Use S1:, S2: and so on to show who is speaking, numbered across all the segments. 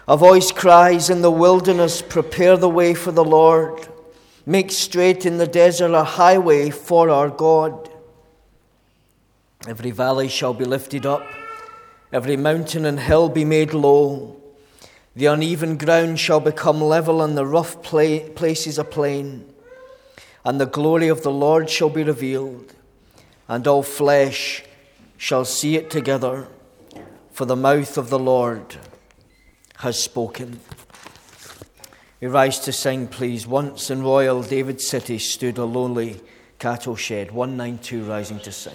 S1: A voice cries in the wilderness, prepare the way for the Lord. Make straight in the desert a highway for our God. Every valley shall be lifted up, every mountain and hill be made low. The uneven ground shall become level, and the rough places a plain. And the glory of the Lord shall be revealed, and all flesh shall see it together, for the mouth of the Lord has spoken. We rise to sing, please. Once in royal David City stood a lonely cattle shed. 192, rising to sing.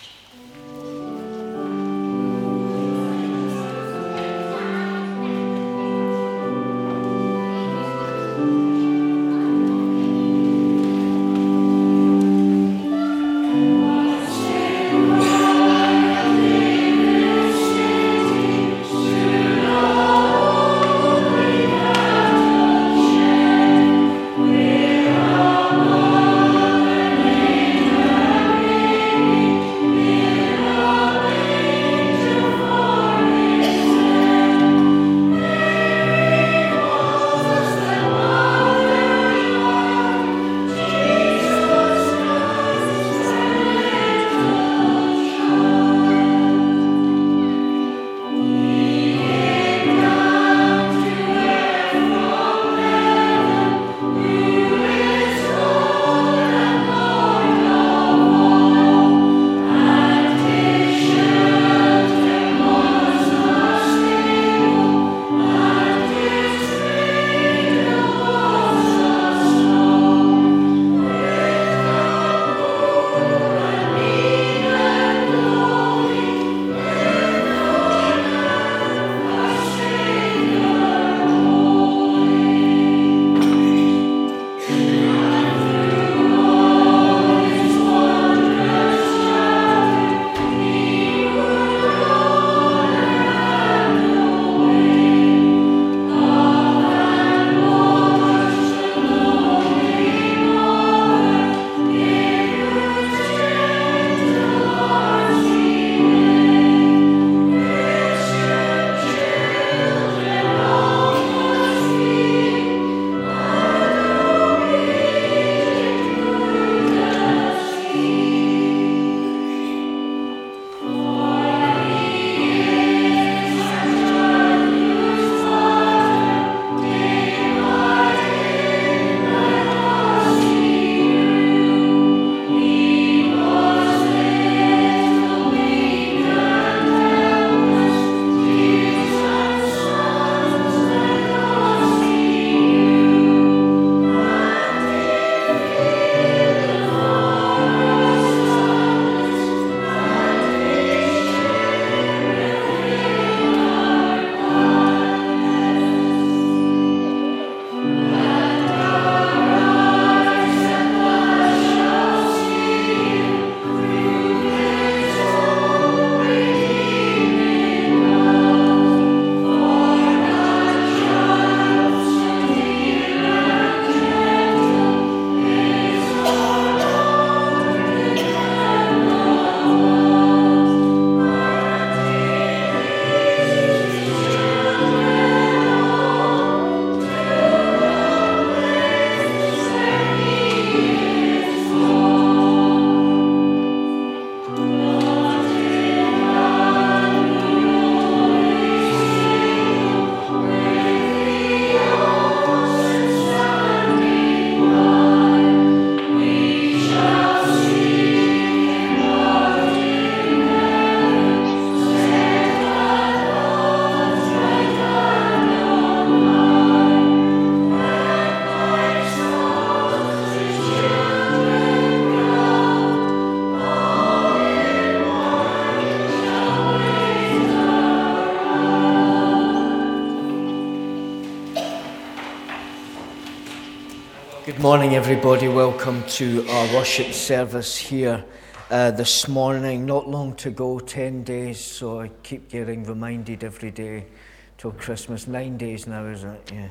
S1: Good morning, everybody. Welcome to our worship service here this morning. Not long to go, 10 days, so I keep getting reminded every day till Christmas. 9 days now, isn't it? Yeah.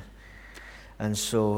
S1: And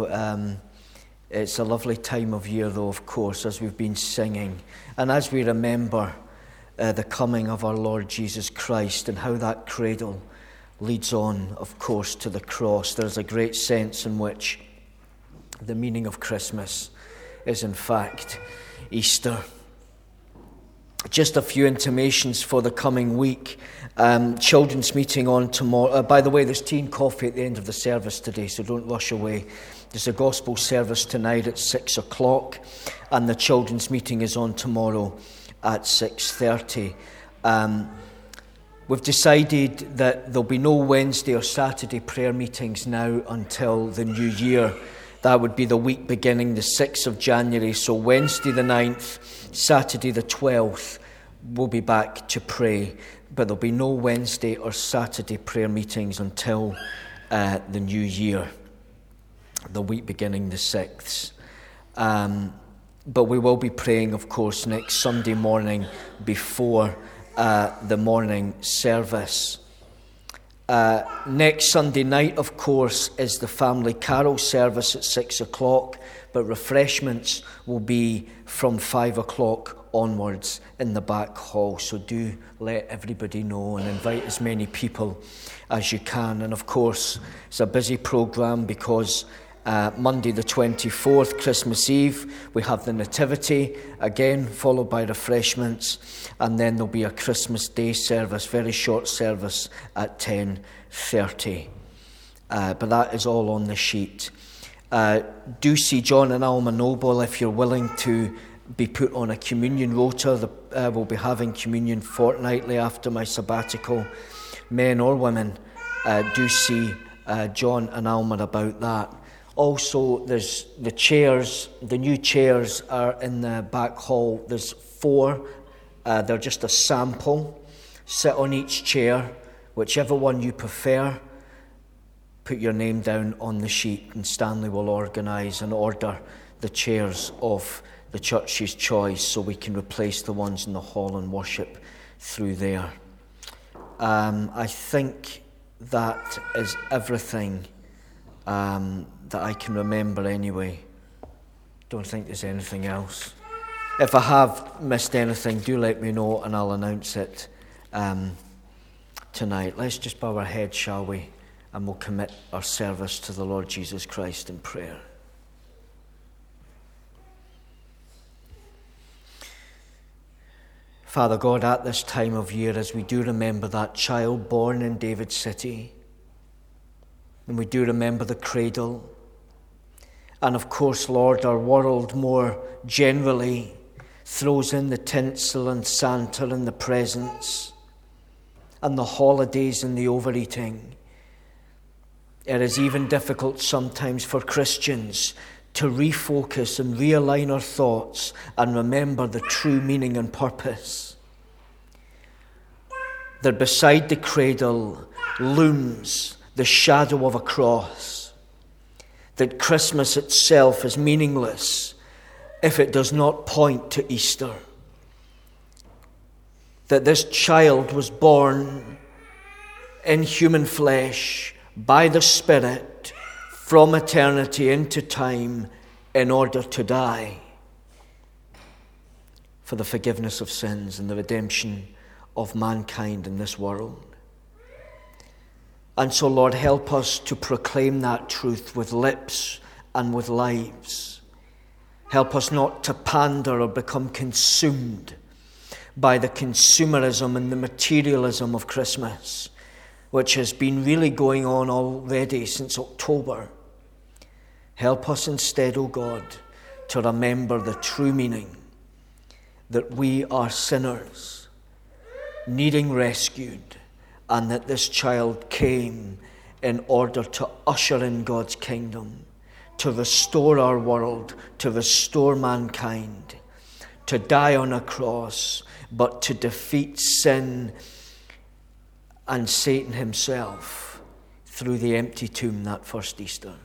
S1: so it's a lovely time of year, though, of course, as we've been singing. And as we remember the coming of our Lord Jesus Christ and how that cradle leads on, of course, to the cross. There's a great sense in which the meaning of Christmas is, in fact, Easter. Just a few intimations for the coming week. Children's meeting on tomorrow. By the way, there's tea and coffee at the end of the service today, so don't rush away. There's a gospel service tonight at 6 o'clock, and the children's meeting is on tomorrow at 6:30. We've decided that there'll be no Wednesday or Saturday prayer meetings now until the new year. That would be the week beginning the 6th of January. So Wednesday the 9th, Saturday the 12th, we'll be back to pray. But there'll be no Wednesday or Saturday prayer meetings until the new year, the week beginning the 6th. But we will be praying, of course, next Sunday morning before the morning service. Next Sunday night, of course, is the family carol service at 6 o'clock, but refreshments will be from 5 o'clock onwards in the back hall. So do let everybody know and invite as many people as you can. And of course, it's a busy programme because Monday the 24th, Christmas Eve, we have the Nativity, again followed by refreshments, and then there'll be a Christmas Day service, very short service at 10:30. But that is all on the sheet. Do see John and Alma Noble if you're willing to be put on a communion rota. We'll be having communion fortnightly after my sabbatical. Men or women, do see John and Alma about that. Also, there's the chairs. The new chairs are in the back hall. There's 4. They're just a sample. Sit on each chair, whichever one you prefer. Put your name down on the sheet, and Stanley will organise and order the chairs of the church's choice so we can replace the ones in the hall and worship through there. I think that is everything that I can remember anyway. Don't think there's anything else. If I have missed anything, do let me know and I'll announce it tonight. Let's just bow our heads, shall we? And we'll commit our service to the Lord Jesus Christ in prayer. Father God, at this time of year, as we do remember that child born in David's city, and we do remember the cradle, and of course, Lord, our world more generally throws in the tinsel and Santa and the presents and the holidays and the overeating. It is even difficult sometimes for Christians to refocus and realign our thoughts and remember the true meaning and purpose. That beside the cradle looms the shadow of a cross. That Christmas itself is meaningless if it does not point to Easter. That this child was born in human flesh by the Spirit from eternity into time in order to die for the forgiveness of sins and the redemption of mankind in this world. And so, Lord, help us to proclaim that truth with lips and with lives. Help us not to pander or become consumed by the consumerism and the materialism of Christmas, which has been really going on already since October. Help us instead, O God, to remember the true meaning that we are sinners, needing rescued, and that this child came in order to usher in God's kingdom, to restore our world, to restore mankind, to die on a cross, but to defeat sin and Satan himself through the empty tomb that first Easter.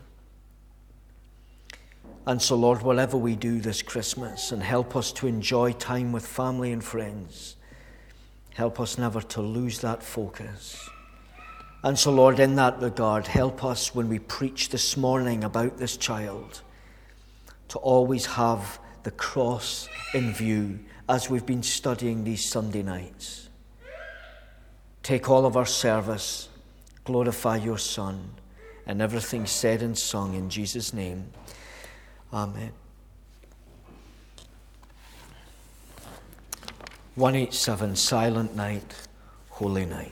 S1: And so, Lord, whatever we do this Christmas, and help us to enjoy time with family and friends, help us never to lose that focus. And so, Lord, in that regard, help us when we preach this morning about this child to always have the cross in view as we've been studying these Sunday nights. Take all of our service, glorify your Son, and everything said and sung in Jesus' name. Amen. 187, Silent Night, Holy Night.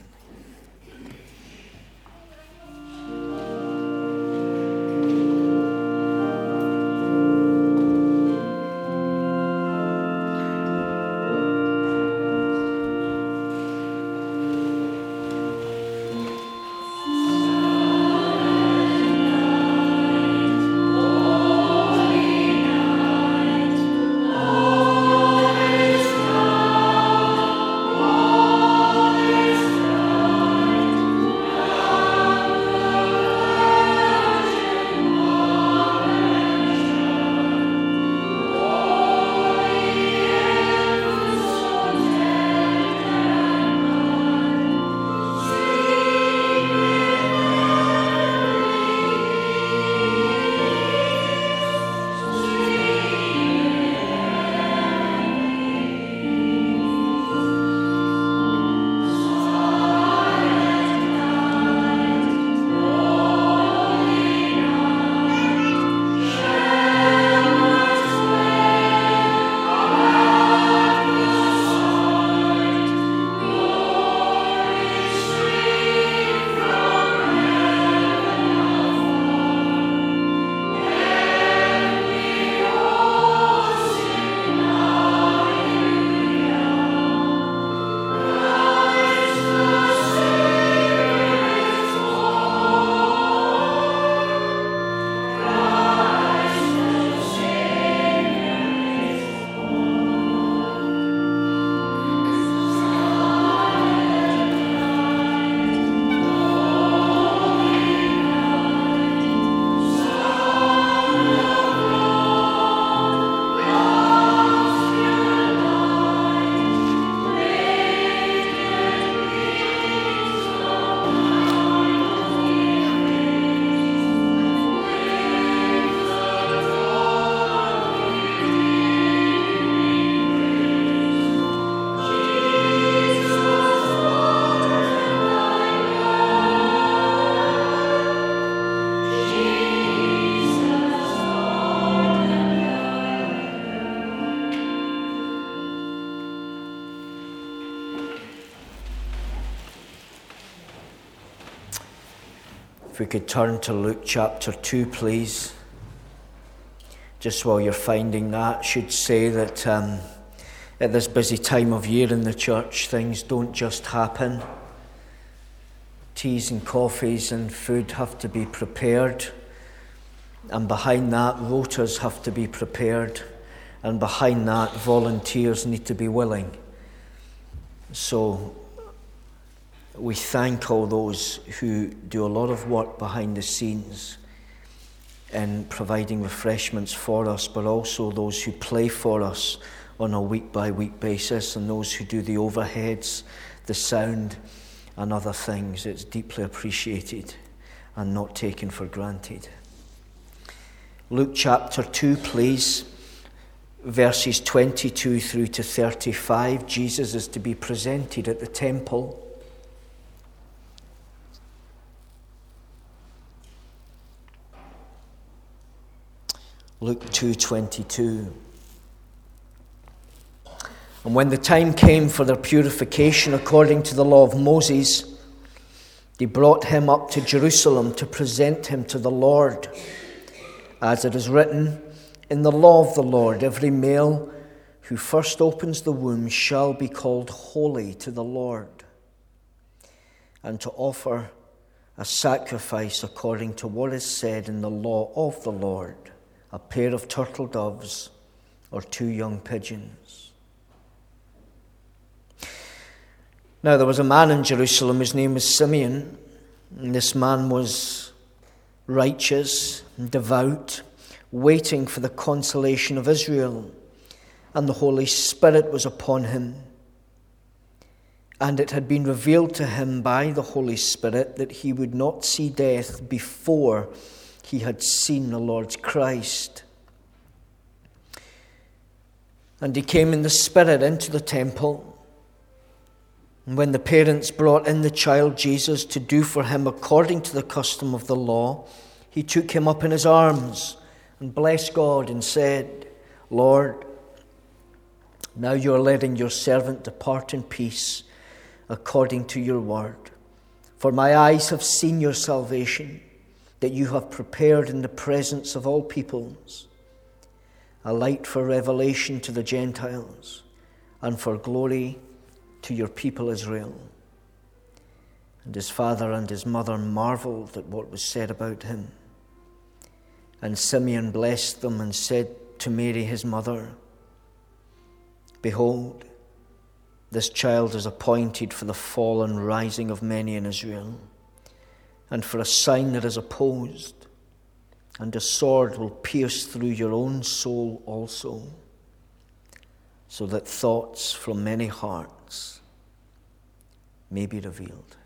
S1: If we could turn to Luke chapter 2, please. Just while you're finding that, I should say that at this busy time of year in the church, things don't just happen. Teas and coffees and food have to be prepared. And behind that, rotas have to be prepared. And behind that, volunteers need to be willing. So we thank all those who do a lot of work behind the scenes in providing refreshments for us, but also those who play for us on a week-by-week basis, and those who do the overheads, the sound, and other things. It's deeply appreciated and not taken for granted. Luke chapter 2, please. Verses 22 through to 35. Jesus is to be presented at the temple. Luke 2:22. And when the time came for their purification according to the law of Moses, they brought him up to Jerusalem to present him to the Lord. As it is written in the law of the Lord, every male who first opens the womb shall be called holy to the Lord, and to offer a sacrifice according to what is said in the law of the Lord, a pair of turtle doves or 2 young pigeons. Now there was a man in Jerusalem, his name was Simeon, and this man was righteous and devout, waiting for the consolation of Israel, and the Holy Spirit was upon him. And it had been revealed to him by the Holy Spirit that he would not see death before he had seen the Lord's Christ. And he came in the Spirit into the temple. And when the parents brought in the child Jesus to do for him according to the custom of the law, he took him up in his arms and blessed God and said, Lord, now you are letting your servant depart in peace according to your word. For my eyes have seen your salvation, that you have prepared in the presence of all peoples, a light for revelation to the Gentiles and for glory to your people Israel. And his father and his mother marveled at what was said about him. And Simeon blessed them and said to Mary his mother, Behold, this child is appointed for the fall and rising of many in Israel, and for a sign that is opposed, and a sword will pierce through your own soul also, so that thoughts from many hearts may be revealed.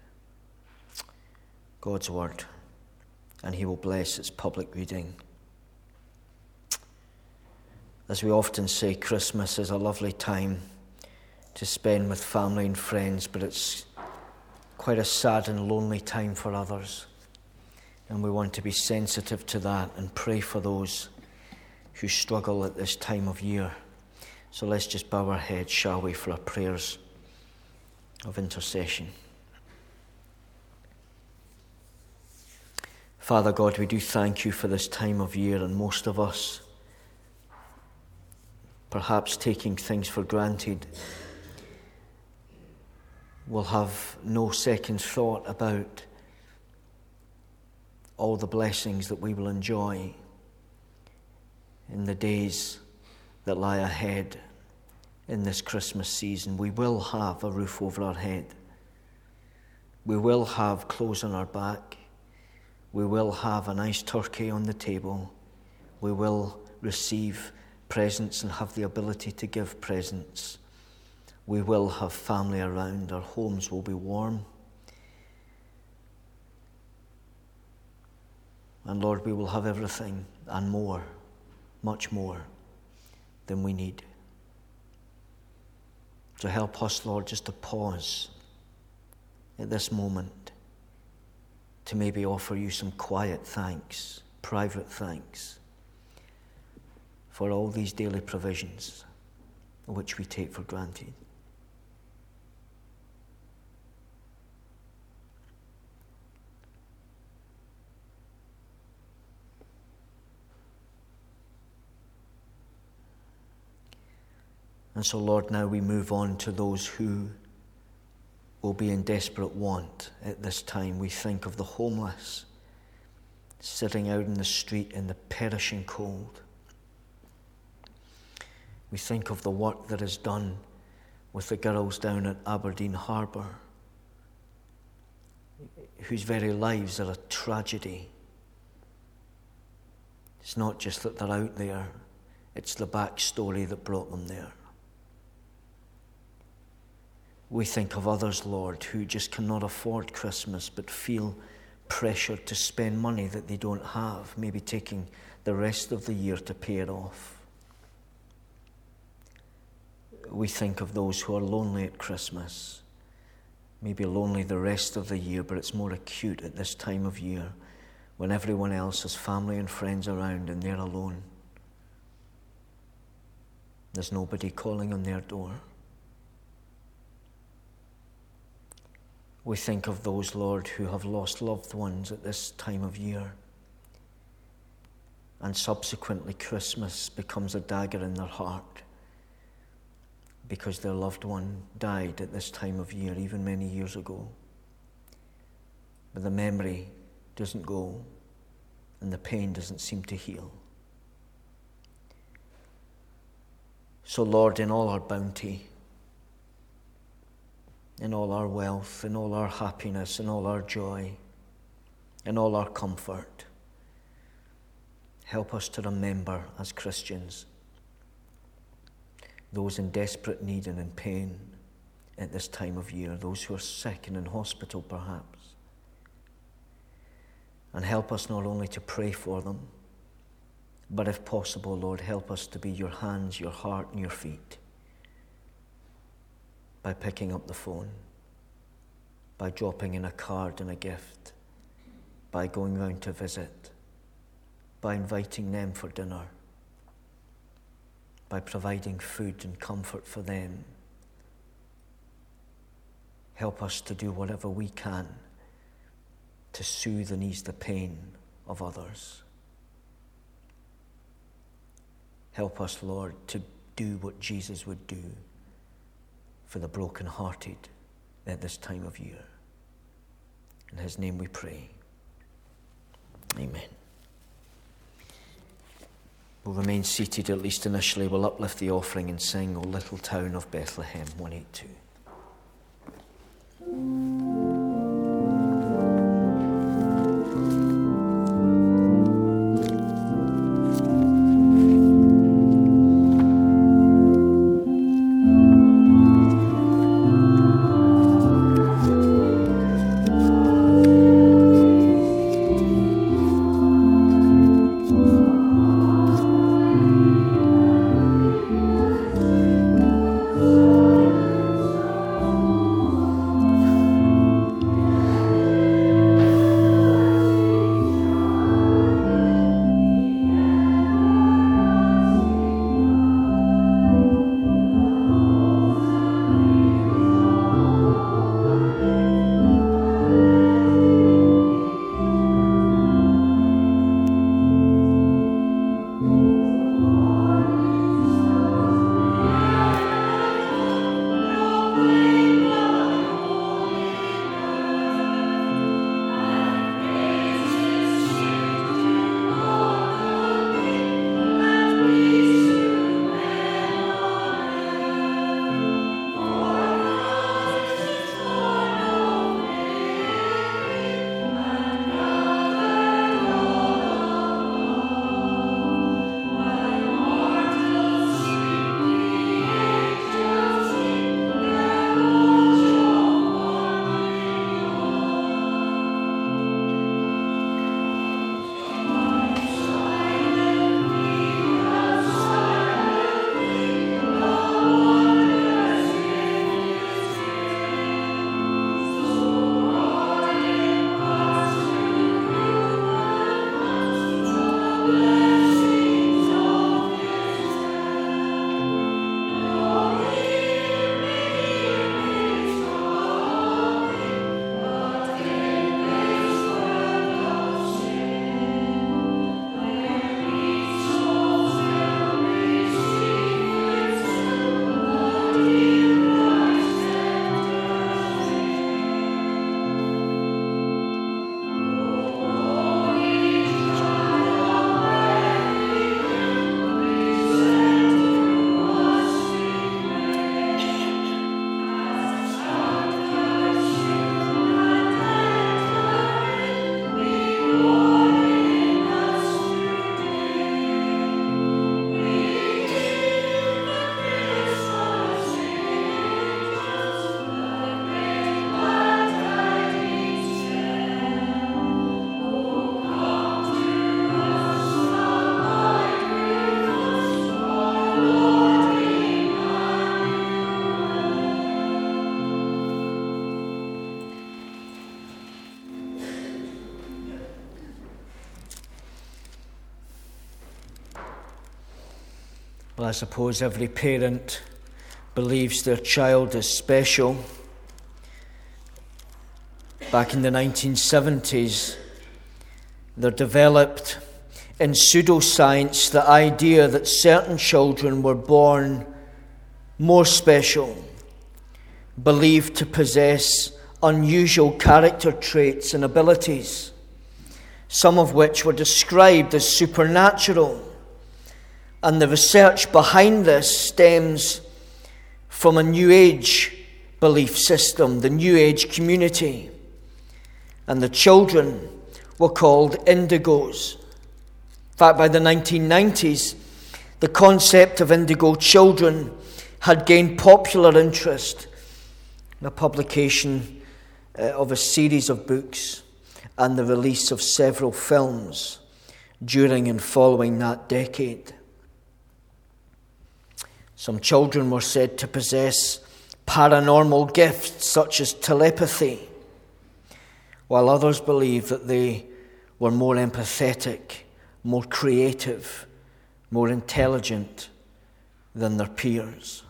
S1: God's word, and he will bless its public reading. As we often say, Christmas is a lovely time to spend with family and friends, but it's quite a sad and lonely time for others. And we want to be sensitive to that and pray for those who struggle at this time of year. So let's just bow our heads, shall we, for our prayers of intercession. Father God, we do thank you for this time of year, and most of us, perhaps taking things for granted, will have no second thought about all the blessings that we will enjoy in the days that lie ahead in this Christmas season. We will have a roof over our head. We will have clothes on our back. We will have a nice turkey on the table. We will receive presents and have the ability to give presents. We will have family around. Our homes will be warm. And Lord, we will have everything and more, much more than we need. So help us, Lord, just to pause at this moment to maybe offer you some quiet thanks, private thanks for all these daily provisions which we take for granted. And so, Lord, now we move on to those who will be in desperate want at this time. We think of the homeless sitting out in the street in the perishing cold. We think of the work that is done with the girls down at Aberdeen Harbour, whose very lives are a tragedy. It's not just that they're out there, it's the backstory that brought them there. We think of others, Lord, who just cannot afford Christmas but feel pressured to spend money that they don't have, maybe taking the rest of the year to pay it off. We think of those who are lonely at Christmas, maybe lonely the rest of the year, but it's more acute at this time of year when everyone else has family and friends around and they're alone. There's nobody calling on their door. We think of those, Lord, who have lost loved ones at this time of year, and subsequently Christmas becomes a dagger in their heart because their loved one died at this time of year, even many years ago. But the memory doesn't go, and the pain doesn't seem to heal. So, Lord, in all our bounty, in all our wealth, in all our happiness, in all our joy, in all our comfort, help us to remember as Christians those in desperate need and in pain at this time of year, those who are sick and in hospital perhaps. And help us not only to pray for them, but if possible, Lord, help us to be your hands, your heart, and your feet by picking up the phone by dropping in a card and a gift, by going round to visit, by inviting them for dinner, by providing food and comfort for them. Help us to do whatever we can to soothe and ease the pain of others. Help us, Lord, to do what Jesus would do for the brokenhearted at this time of year. In his name we pray. Amen. We'll remain seated, at least initially. We'll uplift the offering and sing, O Little Town of Bethlehem, 182. Well, I suppose every parent believes their child is special. Back in the 1970s, there developed in pseudoscience the idea that certain children were born more special, believed to possess unusual character traits and abilities, some of which were described as supernatural. And the research behind this stems from a New Age belief system, the New Age community. And the children were called indigos. In fact, by the 1990s, the concept of indigo children had gained popular interest in the publication of a series of books and the release of several films during and following that decade. Some children were said to possess paranormal gifts such as telepathy, while others believed that they were more empathetic, more creative, more intelligent than their peers.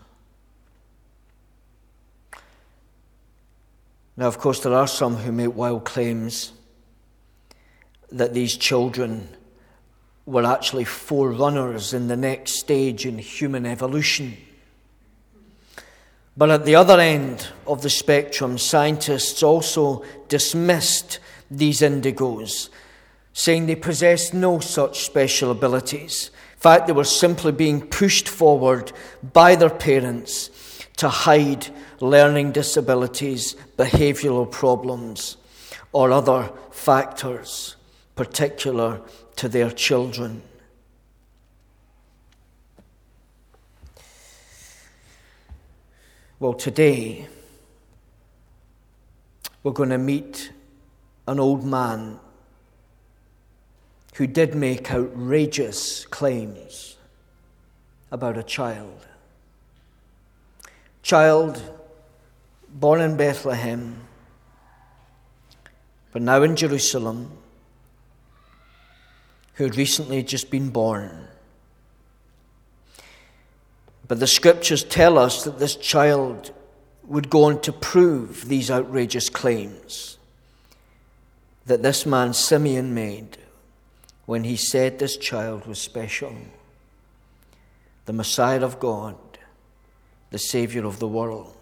S1: Now, of course, there are some who make wild claims that these children were actually forerunners in the next stage in human evolution. But at the other end of the spectrum, scientists also dismissed these indigos, saying they possessed no such special abilities. In fact, they were simply being pushed forward by their parents to hide learning disabilities, behavioral problems, or other factors particular to their children. Well, today we're going to meet an old man who did make outrageous claims about a child. Child born in Bethlehem, but now in Jerusalem, who had recently just been born. But the scriptures tell us that this child would go on to prove these outrageous claims that this man Simeon made when he said this child was special, the Messiah of God, the Savior of the world.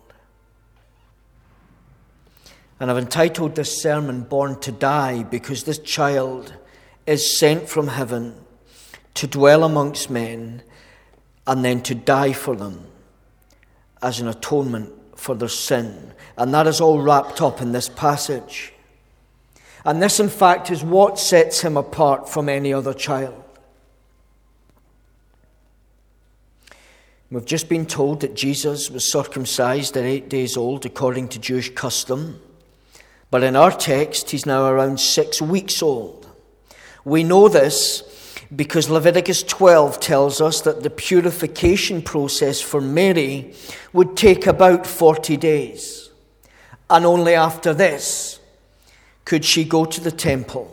S1: And I've entitled this sermon, Born to Die, because this child is sent from heaven to dwell amongst men and then to die for them as an atonement for their sin. And that is all wrapped up in this passage. And this, in fact, is what sets him apart from any other child. We've just been told that Jesus was circumcised at 8 days old according to Jewish custom. But in our text, he's now around 6 weeks old. We know this because Leviticus 12 tells us that the purification process for Mary would take about 40 days. And only after this could she go to the temple,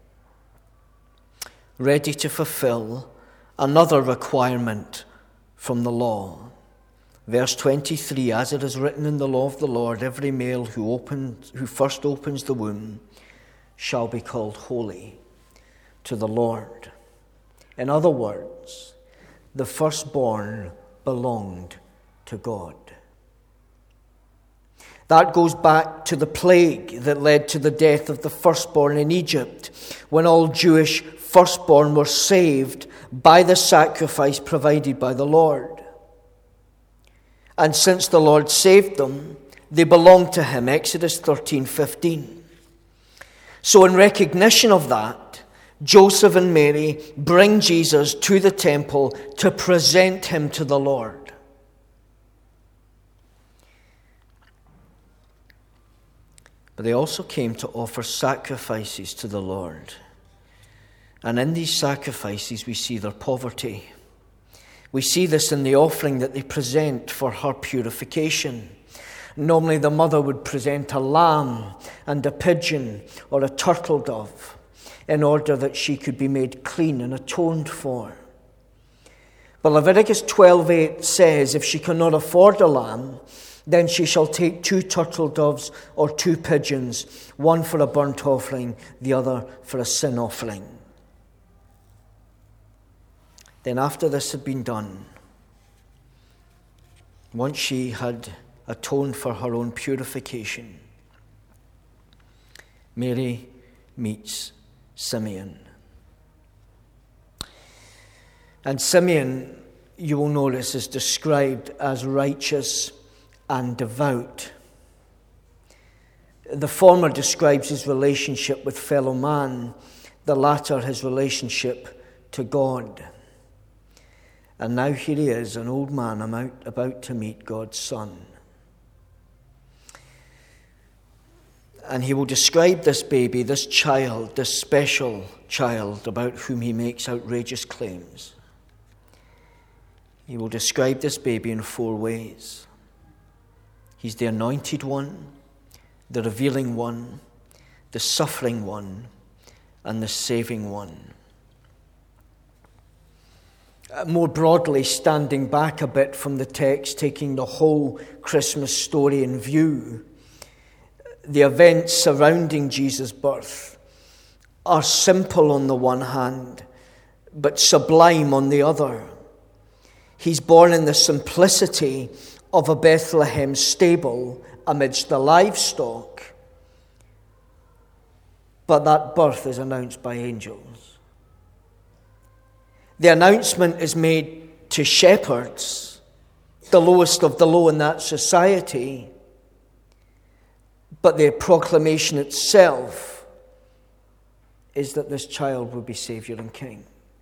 S1: ready to fulfill another requirement from the law. Verse 23, as it is written in the law of the Lord, every male who first opens the womb shall be called holy to the Lord. In other words, the firstborn belonged to God. That goes back to the plague that led to the death of the firstborn in Egypt, when all Jewish firstborn were saved by the sacrifice provided by the Lord. And since the Lord saved them, they belonged to him, Exodus 13:15. So in recognition of that, Joseph and Mary bring Jesus to the temple to present him to the Lord. But they also came to offer sacrifices to the Lord. And in these sacrifices we see their poverty. We see this in the offering that they present for her purification. Normally the mother would present a lamb and a pigeon or a turtle dove in order that she could be made clean and atoned for. But Leviticus 12:8 says if she cannot afford a lamb, then she shall take 2 turtle doves or 2 pigeons, one for a burnt offering, the other for a sin offering. Then after this had been done, once she had atoned for her own purification, Mary meets Simeon. And Simeon, you will notice, is described as righteous and devout. The former describes his relationship with fellow man, the latter his relationship to God. And now here he is, an old man about to meet God's Son. And he will describe this baby, this child, this special child about whom he makes outrageous claims. He will describe this baby in 4 ways. He's the anointed one, the revealing one, the suffering one, and the saving one. More broadly, standing back a bit from the text, taking the whole Christmas story in view, the events surrounding Jesus' birth are simple on the one hand, but sublime on the other. He's born in the simplicity of a Bethlehem stable amidst the livestock, but that birth is announced by angels. The announcement is made to shepherds, the lowest of the low in that society, but the proclamation itself is that this child will be Saviour and King.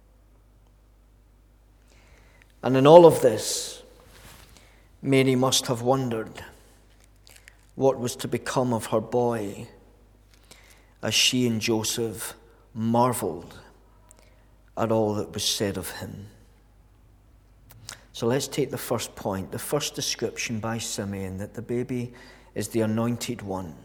S1: And in all of this, Mary must have wondered what was to become of her boy as she and Joseph marveled at all that was said of him. So let's take the first point, the first description by Simeon, that the baby is the anointed one.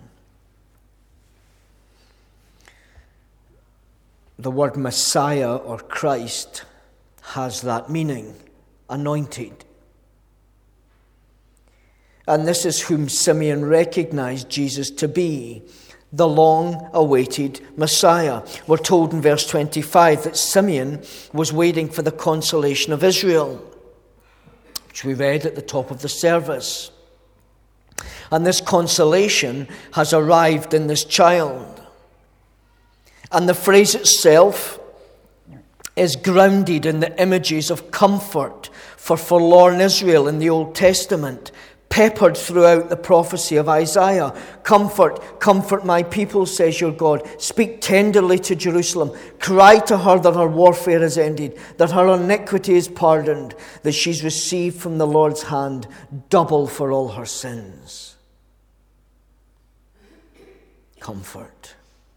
S1: The word Messiah or Christ has that meaning, anointed. And this is whom Simeon recognized Jesus to be, the long-awaited Messiah. We're told in verse 25 that Simeon was waiting for the consolation of Israel, which we read at the top of the service. And this consolation has arrived in this child. And the phrase itself is grounded in the images of comfort for forlorn Israel in the Old Testament, peppered throughout the prophecy of Isaiah. Comfort, comfort my people, says your God. Speak tenderly to Jerusalem. Cry to her that her warfare is ended, that her iniquity is pardoned, that she's received from the Lord's hand double for all her sins. Comfort.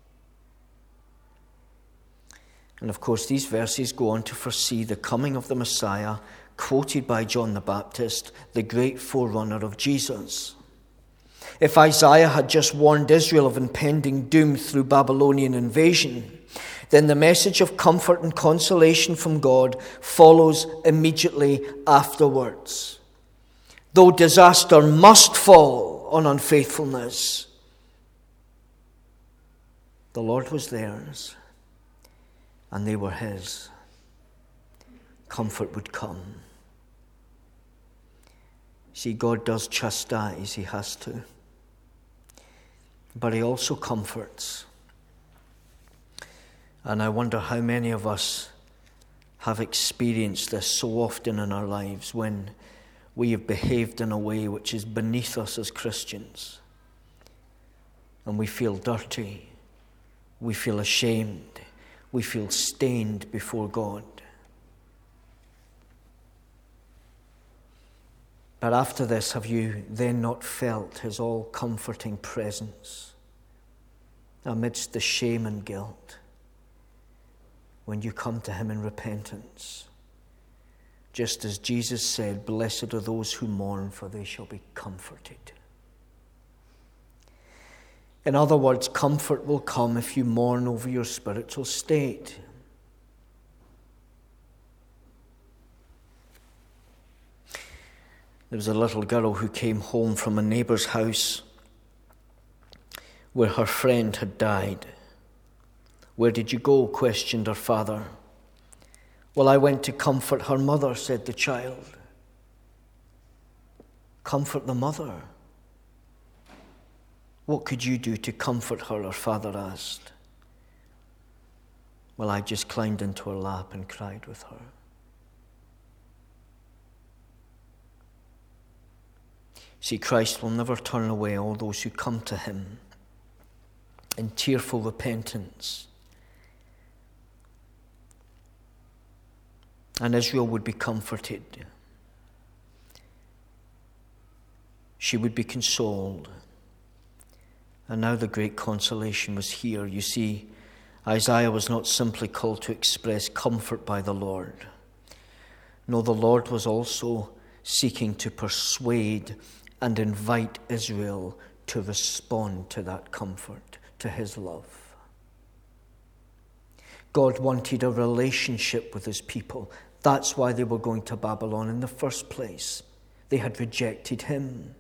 S1: And of course, these verses go on to foresee the coming of the Messiah, quoted by John the Baptist, the great forerunner of Jesus. If Isaiah had just warned Israel of impending doom through Babylonian invasion, then the message of comfort and consolation from God follows immediately afterwards. Though disaster must fall on unfaithfulness, the Lord was theirs, and they were his. Comfort would come. See, God does chastise, he has to. But he also comforts. And I wonder how many of us have experienced this so often in our lives when we have behaved in a way which is beneath us as Christians. And we feel dirty. We feel ashamed. We feel stained before God. But after this, have you then not felt his all-comforting presence amidst the shame and guilt when you come to him in repentance? Just as Jesus said, blessed are those who mourn, for they shall be comforted. In other words, comfort will come if you mourn over your spiritual state. There was a little girl who came home from a neighbour's house where her friend had died. Where did you go? Questioned her father. Well, I went to comfort her mother, said the child. Comfort the mother? What could you do to comfort her? Her father asked. Well, I just climbed into her lap and cried with her. See, Christ will never turn away all those who come to him in tearful repentance. And Israel would be comforted. She would be consoled. And now the great consolation was here. You see, Isaiah was not simply called to express comfort by the Lord. No, the Lord was also seeking to persuade and invite Israel to respond to that comfort, to his love. God wanted a relationship with his people. That's why they were going to Babylon in the first place. They had rejected him.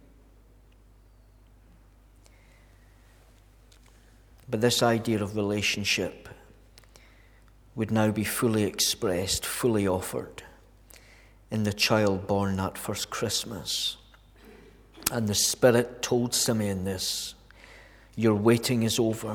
S1: But this idea of relationship would now be fully expressed, fully offered in the child born that first Christmas. And the Spirit told Simeon this: your waiting is over.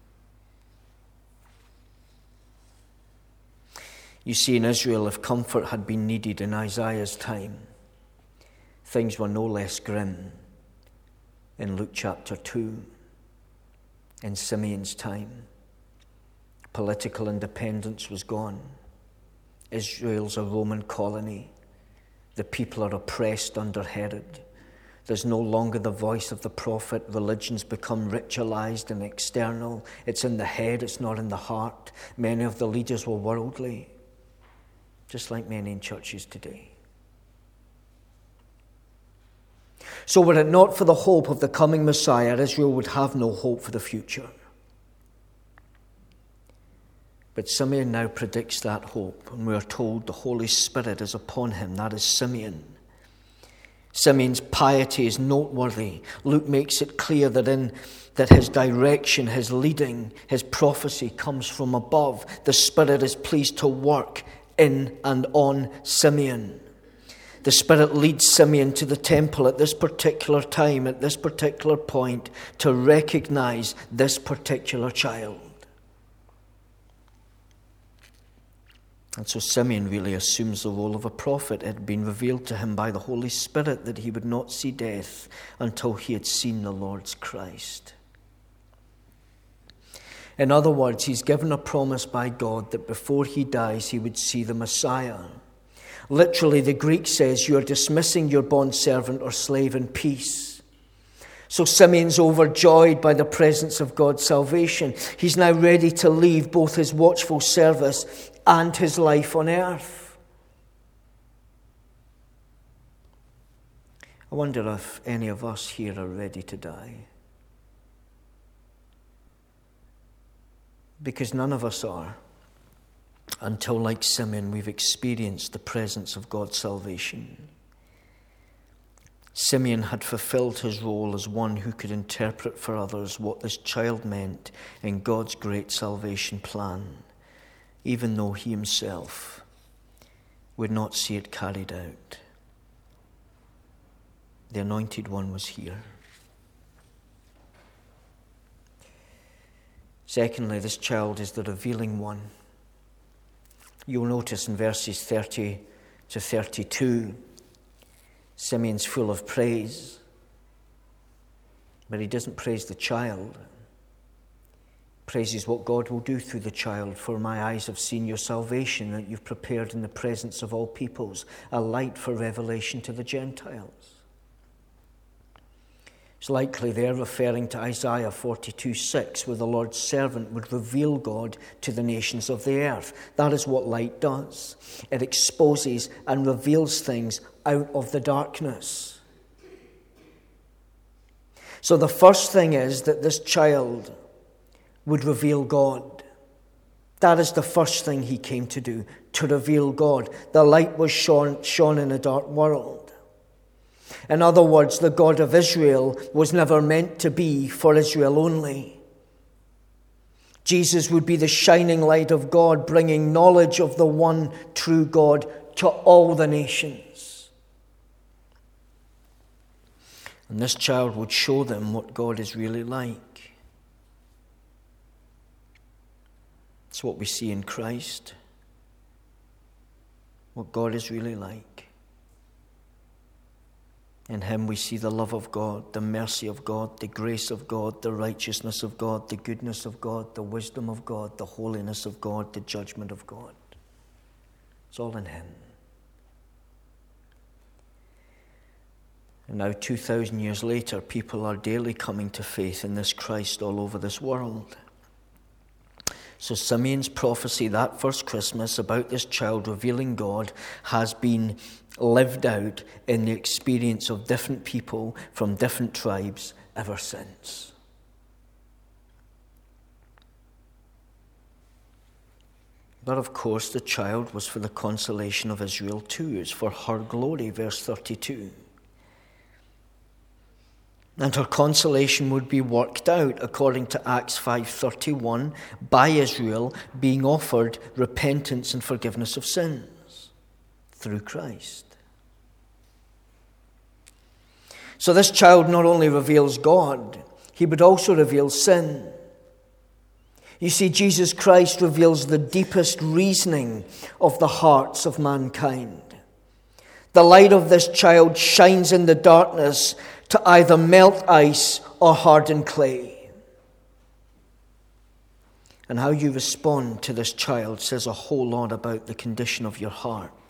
S1: You see, in Israel, if comfort had been needed in Isaiah's time, things were no less grim in Luke chapter 2. In Simeon's time, political independence was gone. Israel's a Roman colony. The people are oppressed under Herod. There's no longer the voice of the prophet. Religion's become ritualized and external. It's in the head, it's not in the heart. Many of the leaders were worldly, just like many in churches today. So were it not for the hope of the coming Messiah, Israel would have no hope for the future. But Simeon now predicts that hope, and we are told the Holy Spirit is upon him. That is Simeon. Simeon's piety is noteworthy. Luke makes it clear that his direction, his leading, his prophecy comes from above. The Spirit is pleased to work in and on Simeon. The Spirit leads Simeon to the temple at this particular time, at this particular point, to recognize this particular child. And so Simeon really assumes the role of a prophet. It had been revealed to him by the Holy Spirit that he would not see death until he had seen the Lord's Christ. In other words, he's given a promise by God that before he dies, he would see the Messiah. Literally, the Greek says, you are dismissing your bondservant or slave in peace. So Simeon's overjoyed by the presence of God's salvation. He's now ready to leave both his watchful service and his life on earth. I wonder if any of us here are ready to die. Because none of us are, until, like Simeon, we've experienced the presence of God's salvation. Simeon had fulfilled his role as one who could interpret for others what this child meant in God's great salvation plan, even though he himself would not see it carried out. The Anointed One was here. Secondly, this child is the revealing one. You'll notice in verses 30 to 32, Simeon's full of praise, but he doesn't praise the child. He praises what God will do through the child. For my eyes have seen your salvation that you've prepared in the presence of all peoples, a light for revelation to the Gentiles. It's likely they're referring to Isaiah 42:6, where the Lord's servant would reveal God to the nations of the earth. That is what light does. It exposes and reveals things out of the darkness. So the first thing is that this child would reveal God. That is the first thing he came to do, to reveal God. The light was shone in a dark world. In other words, the God of Israel was never meant to be for Israel only. Jesus would be the shining light of God, bringing knowledge of the one true God to all the nations. And this child would show them what God is really like. It's what we see in Christ, what God is really like. In him we see the love of God, the mercy of God, the grace of God, the righteousness of God, the goodness of God, the wisdom of God, the holiness of God, the judgment of God. It's all in him. And now 2,000 years later, people are daily coming to faith in this Christ all over this world. So Simeon's prophecy that first Christmas about this child revealing God has been lived out in the experience of different people from different tribes ever since. But of course the child was for the consolation of Israel too. It's for her glory, verse 32. And her consolation would be worked out, according to Acts 5:31, by Israel being offered repentance and forgiveness of sins through Christ. So this child not only reveals God, he would also reveal sin. You see, Jesus Christ reveals the deepest reasoning of the hearts of mankind. The light of this child shines in the darkness to either melt ice or harden clay. And how you respond to this child says a whole lot about the condition of your heart.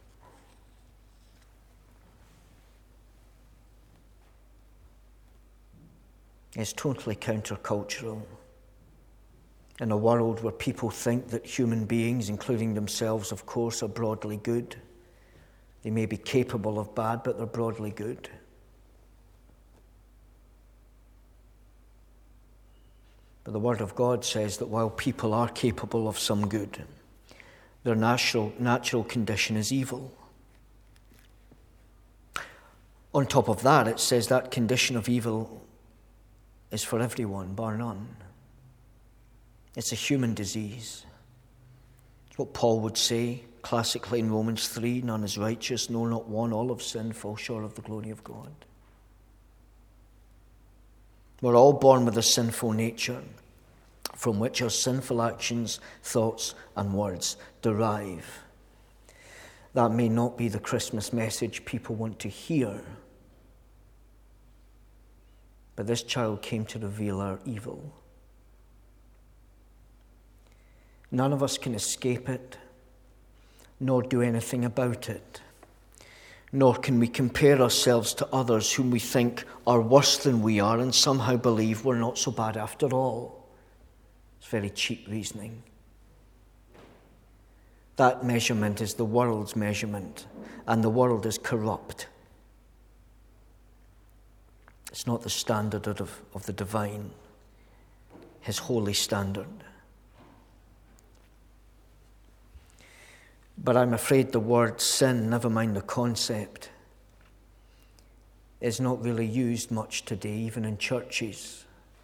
S1: It's totally countercultural. In a world where people think that human beings, including themselves, of course, are broadly good. They may be capable of bad, but they're broadly good. But the Word of God says that while people are capable of some good, their natural condition is evil. On top of that, it says that condition of evil is for everyone, bar none. It's a human disease. It's what Paul would say classically in Romans 3, none is righteous, no, not one, all have sinned, fall short of the glory of God. We're all born with a sinful nature from which our sinful actions, thoughts, and words derive. That may not be the Christmas message people want to hear, but this child came to reveal our evil. None of us can escape it, nor do anything about it. Nor can we compare ourselves to others whom we think are worse than we are and somehow believe we're not so bad after all. It's very cheap reasoning. That measurement is the world's measurement, and the world is corrupt. It's not the standard of the divine, his holy standard. But I'm afraid the word sin, never mind the concept, is not really used much today, even in churches.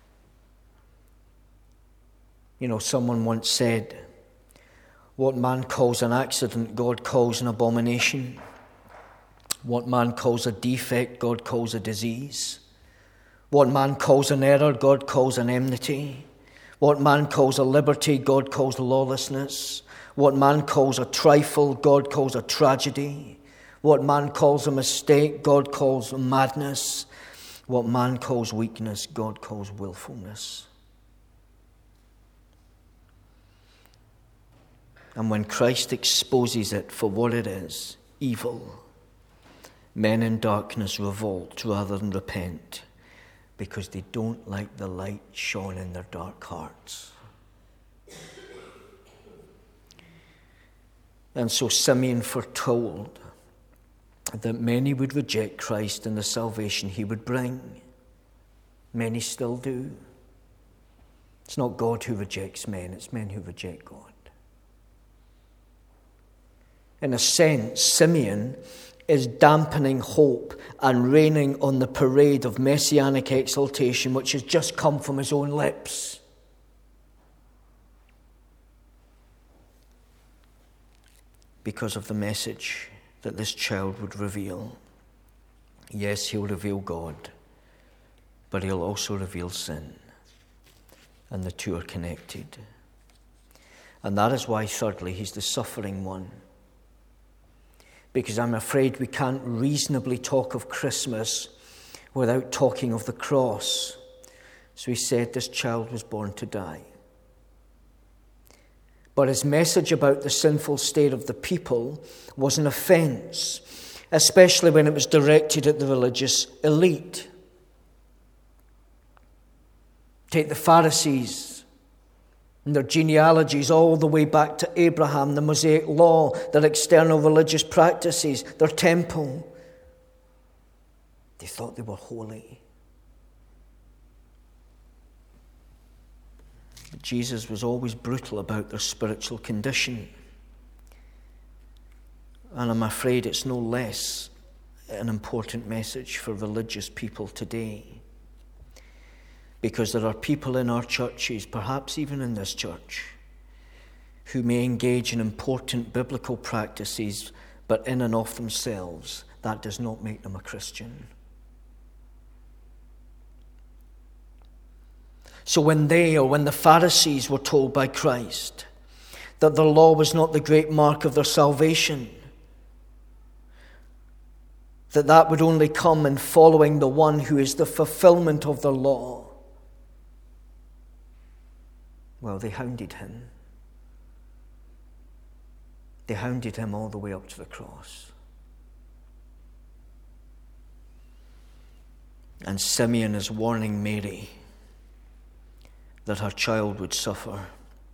S1: You know, someone once said, what man calls an accident, God calls an abomination. What man calls a defect, God calls a disease. What man calls an error, God calls an enmity. What man calls a liberty, God calls lawlessness. What man calls a trifle, God calls a tragedy. What man calls a mistake, God calls madness. What man calls weakness, God calls willfulness. And when Christ exposes it for what it is, evil, men in darkness revolt rather than repent because they don't like the light shone in their dark hearts. And so Simeon foretold that many would reject Christ and the salvation he would bring. Many still do. It's not God who rejects men, it's men who reject God. In a sense, Simeon is dampening hope and raining on the parade of messianic exaltation which has just come from his own lips. Because of the message that this child would reveal. Yes, he'll reveal God, but he'll also reveal sin. And the two are connected. And that is why, thirdly, he's the suffering one. Because I'm afraid we can't reasonably talk of Christmas without talking of the cross. So he said this child was born to die. But his message about the sinful state of the people was an offense, especially when it was directed at the religious elite. Take the Pharisees and their genealogies all the way back to Abraham, the Mosaic law, their external religious practices, their temple. They thought they were holy. Jesus was always brutal about their spiritual condition. And I'm afraid it's no less an important message for religious people today. Because there are people in our churches, perhaps even in this church, who may engage in important biblical practices, but in and of themselves, that does not make them a Christian. So when the Pharisees were told by Christ that the law was not the great mark of their salvation, that would only come in following the one who is the fulfillment of the law, well, they hounded him. They hounded him all the way up to the cross. And Simeon is warning Mary that her child would suffer.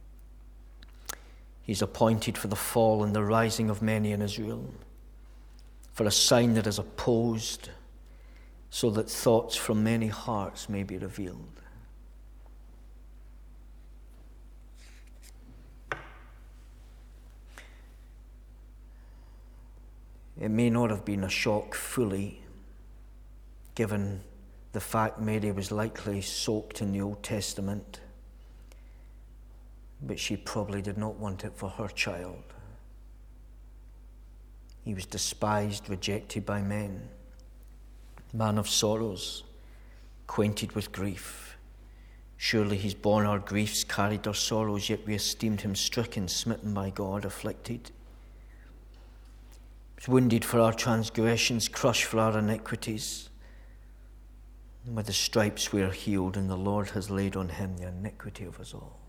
S1: He's appointed for the fall and the rising of many in Israel, for a sign that is opposed, so that thoughts from many hearts may be revealed. It may not have been a shock fully, given the fact Mary was likely soaked in the Old Testament, but she probably did not want it for her child. He was despised, rejected by men, man of sorrows, acquainted with grief. Surely he's borne our griefs, carried our sorrows, yet we esteemed him stricken, smitten by God, afflicted. He was wounded for our transgressions, crushed for our iniquities. And with the stripes we are healed, and the Lord has laid on him the iniquity of us all.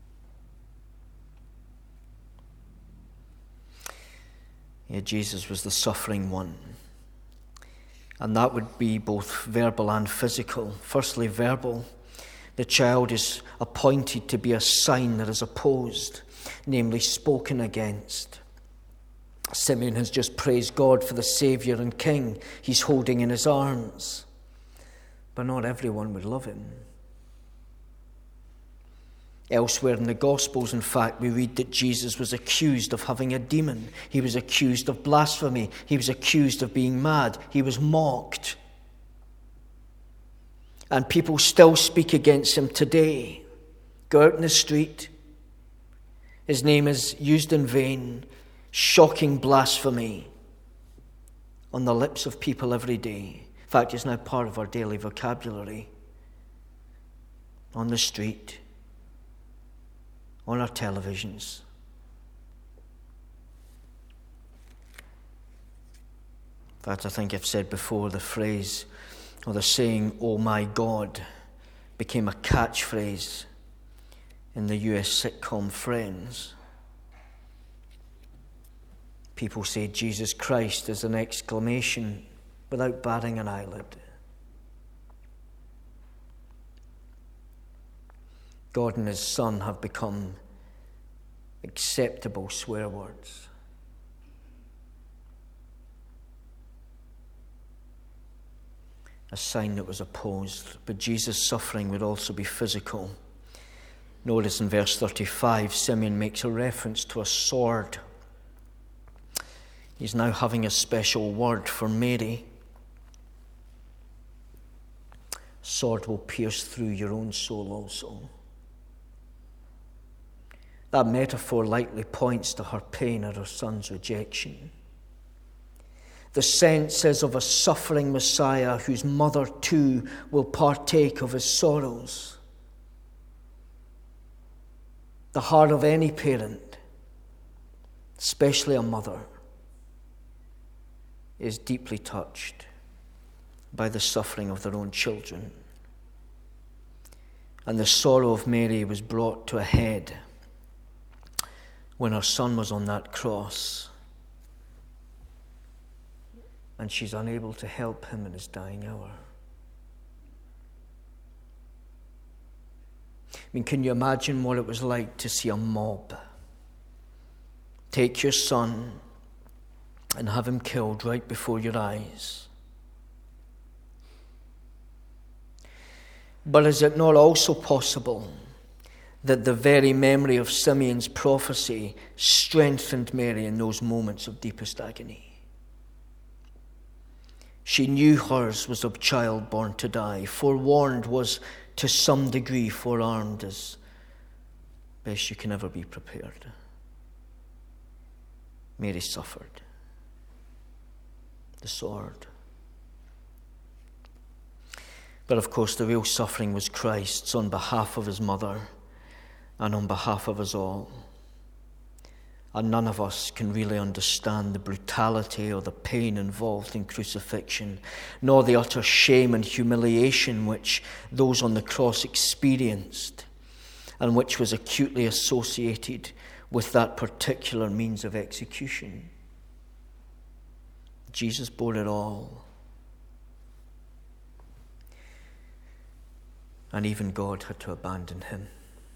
S1: Yeah, Jesus was the suffering one. And that would be both verbal and physical. Firstly, verbal. The child is appointed to be a sign that is opposed, namely spoken against. Simeon has just praised God for the Saviour and King he's holding in his arms. But not everyone would love him. Elsewhere in the Gospels, in fact, we read that Jesus was accused of having a demon. He was accused of blasphemy. He was accused of being mad. He was mocked. And people still speak against him today. Go out in the street. His name is used in vain. Shocking blasphemy on the lips of people every day. In fact, it's now part of our daily vocabulary. On the street, on our televisions. In fact, I think I've said before, the phrase or the saying, "Oh my God," became a catchphrase in the US sitcom Friends. People say Jesus Christ as an exclamation without batting an eyelid. God and his Son have become acceptable swear words. A sign that was opposed. But Jesus' suffering would also be physical. Notice in verse 35, Simeon makes a reference to a sword. He's now having a special word for Mary. Sword will pierce through your own soul also. That metaphor likely points to her pain at her son's rejection. The sense is of a suffering Messiah whose mother too will partake of his sorrows. The heart of any parent, especially a mother, is deeply touched by the suffering of their own children. And the sorrow of Mary was brought to a head when her son was on that cross, and she's unable to help him in his dying hour. I mean, can you imagine what it was like to see a mob take your son and have him killed right before your eyes? But is it not also possible that the very memory of Simeon's prophecy strengthened Mary in those moments of deepest agony. She knew hers was a child born to die. Forewarned was to some degree forearmed, as best you can ever be prepared. Mary suffered the sword. But of course, the real suffering was Christ's on behalf of his mother and on behalf of us all. And none of us can really understand the brutality or the pain involved in crucifixion, nor the utter shame and humiliation which those on the cross experienced, and which was acutely associated with that particular means of execution. Jesus bore it all. And even God had to abandon him.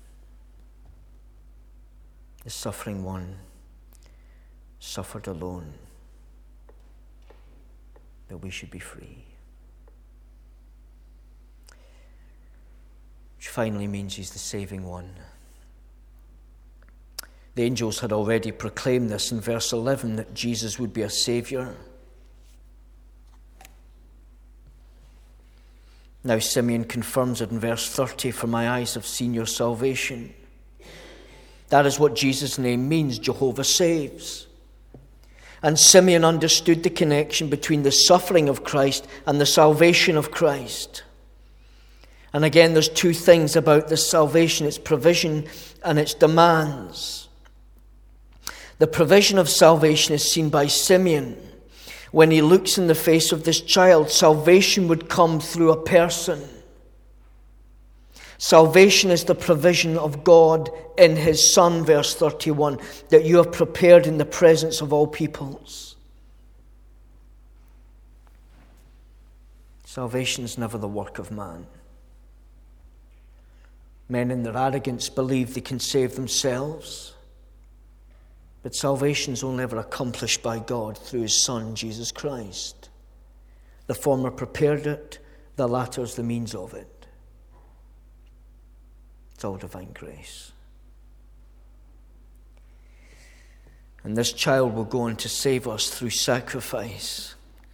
S1: The suffering one suffered alone, that we should be free. Which finally means he's the saving one. The angels had already proclaimed this in verse 11, that Jesus would be a saviour. Now Simeon confirms it in verse 30, for my eyes have seen your salvation. That is what Jesus' name means, Jehovah saves. And Simeon understood the connection between the suffering of Christ and the salvation of Christ. And again, there's two things about this salvation, its provision and its demands. The provision of salvation is seen by Simeon. When he looks in the face of this child, salvation would come through a person. Salvation is the provision of God in his Son, verse 31, that you have prepared in the presence of all peoples. Salvation is never the work of man. Men in their arrogance believe they can save themselves. But salvation is only ever accomplished by God through his Son, Jesus Christ. The former prepared it, the latter is the means of it. It's all divine grace. And this child will go on to save us through sacrifice.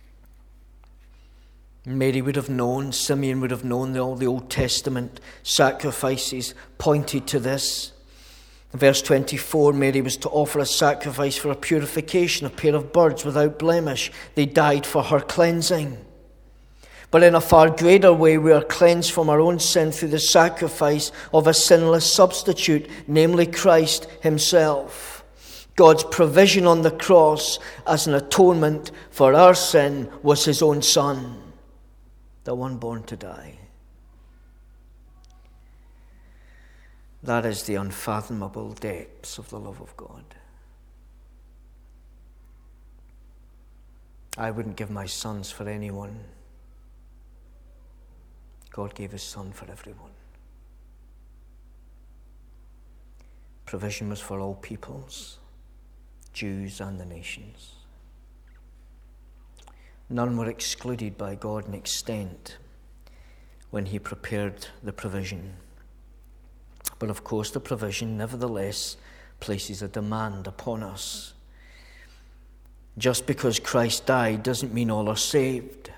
S1: Mary would have known, Simeon would have known that all the Old Testament sacrifices pointed to this. In verse 24, Mary was to offer a sacrifice for a purification, a pair of birds without blemish. They died for her cleansing. But in a far greater way, we are cleansed from our own sin through the sacrifice of a sinless substitute, namely Christ himself. God's provision on the cross as an atonement for our sin was his own Son, the one born to die. That is the unfathomable depths of the love of God. I wouldn't give my sons for anyone. God gave his Son for everyone. Provision was for all peoples, Jews and the nations. None were excluded by God in extent when he prepared the provision. But of course, the provision nevertheless places a demand upon us. Just because Christ died doesn't mean all are saved.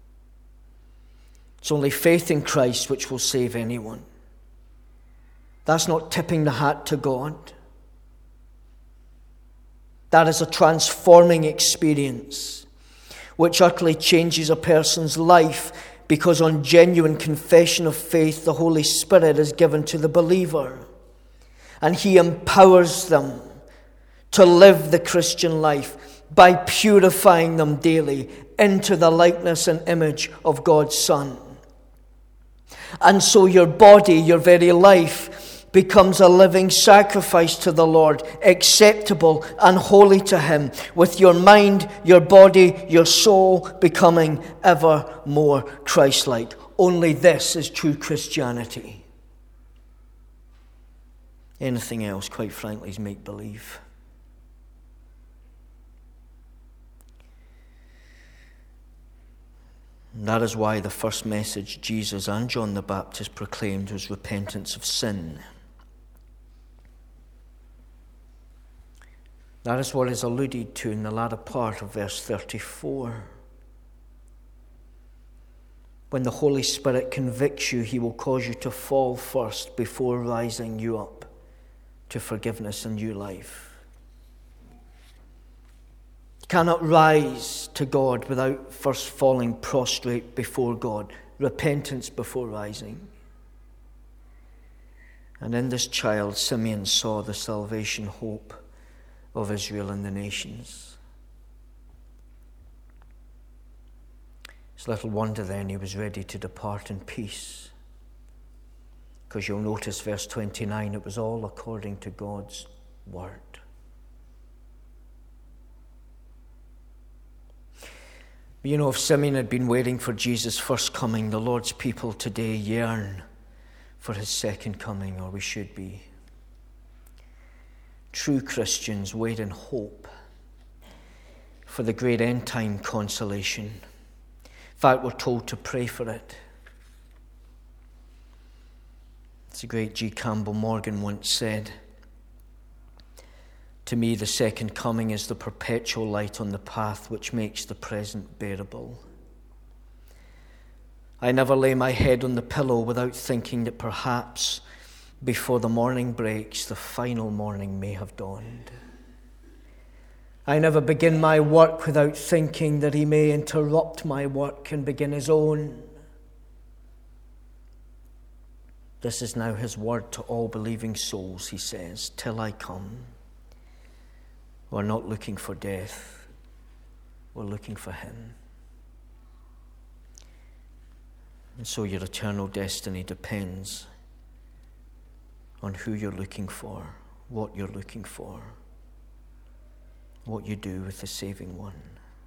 S1: It's only faith in Christ which will save anyone. That's not tipping the hat to God. That is a transforming experience which utterly changes a person's life, because on genuine confession of faith, the Holy Spirit is given to the believer. And he empowers them to live the Christian life by purifying them daily into the likeness and image of God's Son. And so your body, your very life, becomes a living sacrifice to the Lord, acceptable and holy to him, with your mind, your body, your soul becoming ever more Christ-like. Only this is true Christianity. Anything else, quite frankly, is make-believe. And that is why the first message Jesus and John the Baptist proclaimed was repentance of sin. That is what is alluded to in the latter part of verse 34. When the Holy Spirit convicts you, he will cause you to fall first before rising you up to forgiveness and new life. You cannot rise to God without first falling prostrate before God. Repentance before rising. And in this child, Simeon saw the salvation hope of Israel and the nations. It's little wonder then he was ready to depart in peace. Because you'll notice verse 29, it was all according to God's word. But you know, if Simeon had been waiting for Jesus' first coming, the Lord's people today yearn for his second coming, or we should be. True Christians wait in hope for the great end-time consolation. In fact, we're told to pray for it. As the great G. Campbell Morgan once said, "To me, the second coming is the perpetual light on the path which makes the present bearable. I never lay my head on the pillow without thinking that perhaps before the morning breaks, the final morning may have dawned. I never begin my work without thinking that he may interrupt my work and begin his own. This is now his word to all believing souls," he says, "till I come. We're not looking for death, we're looking for him." And so your eternal destiny depends on who you're looking for, what you're looking for, what you do with the saving one.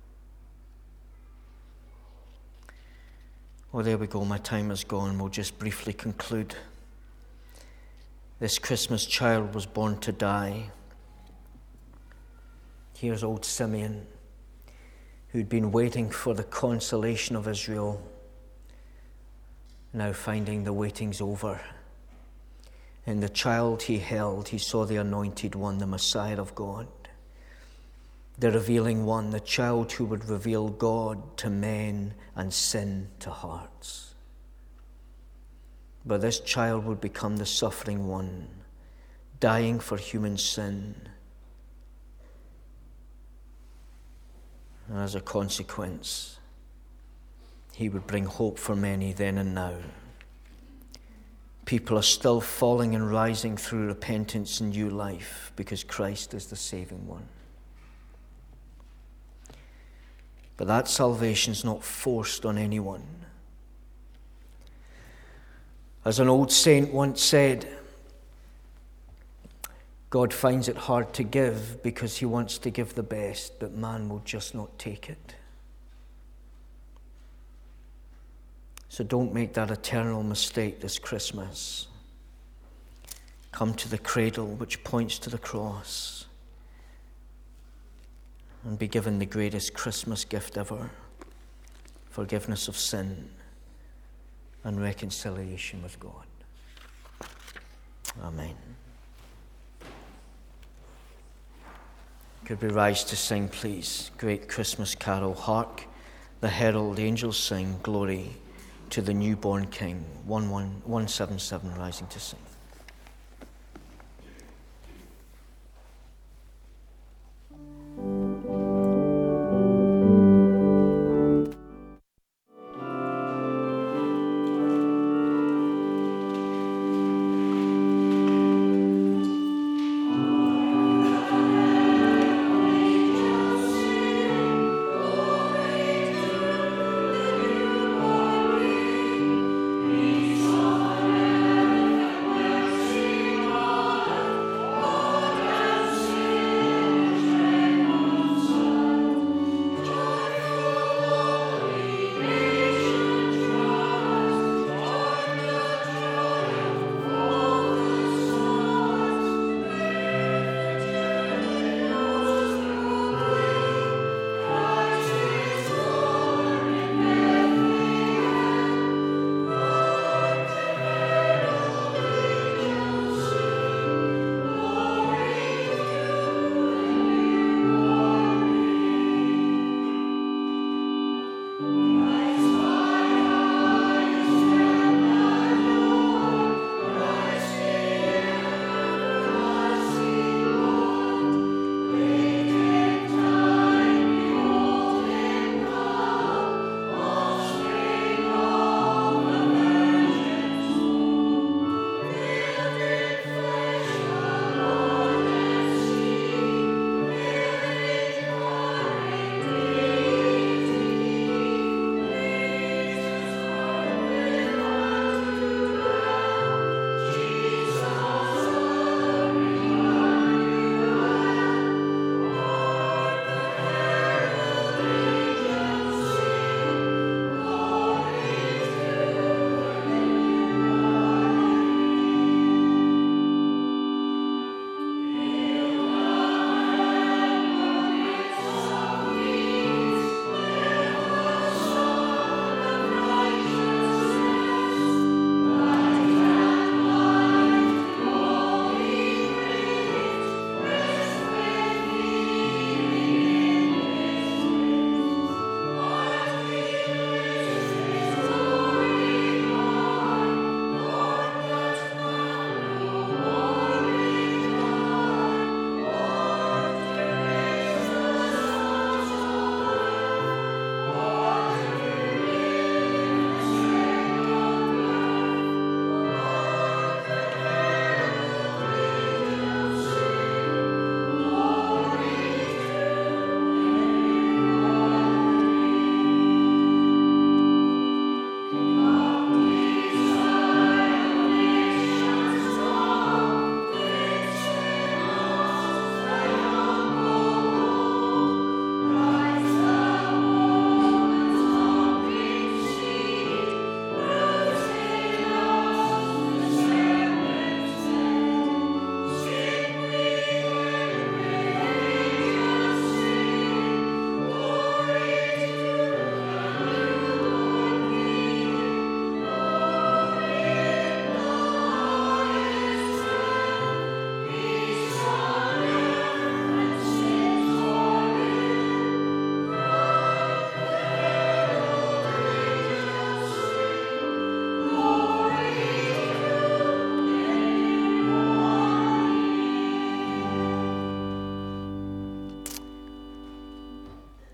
S1: Well, there we go. My time is gone. We'll just briefly conclude. This Christmas child was born to die. Here's old Simeon, who'd been waiting for the consolation of Israel, now finding the waiting's over. In the child he held, he saw the anointed one, the Messiah of God, the revealing one, the child who would reveal God to men and sin to hearts. But this child would become the suffering one, dying for human sin. And as a consequence, he would bring hope for many then and now. People are still falling and rising through repentance and new life because Christ is the saving one. But that salvation's not forced on anyone. As an old saint once said, God finds it hard to give because he wants to give the best, but man will just not take it. So don't make that eternal mistake this Christmas. Come to the cradle which points to the cross and be given the greatest Christmas gift ever, forgiveness of sin and reconciliation with God. Amen. Could we rise to sing, please? Great Christmas carol, hark, the herald angels sing, glory to the newborn King. 177, rising to sing.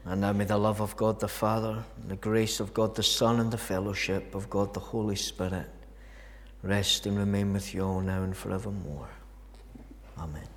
S1: And now may the love of God the Father, the grace of God the Son, and the fellowship of God the Holy Spirit rest and remain with you all now and forevermore. Amen.